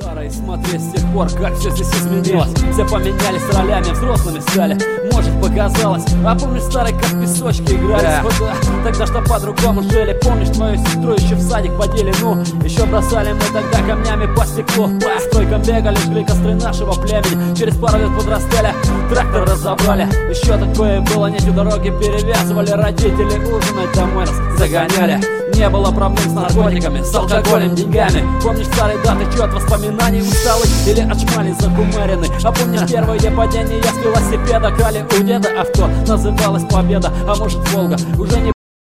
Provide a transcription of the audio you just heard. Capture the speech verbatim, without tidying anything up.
Старый, смотри, с тех пор, как все здесь изменилось. Все поменялись ролями, взрослыми стали. Может, показалось, а помнишь, старый, как в песочке игрались? Да. Вот, да, тогда что по-другому жили. Помнишь, твою сестру еще в садик водили? Ну, еще бросали мы тогда камнями по стеклу. По стройкам бегали, жгли костры нашего племени. Через пару лет подрастали, трактор разобрали. Еще такое было, нитью дороги перевязывали. Родители ужинать домой нас загоняли. Не было проблем с наркотиками, с алкоголем, деньгами. Помнишь старые даты, чё от воспоминаний усталый или от шмали закумаренный? А помнишь первое падение с велосипеда? Крали у деда авто, называлась Победа. А может Волга, уже не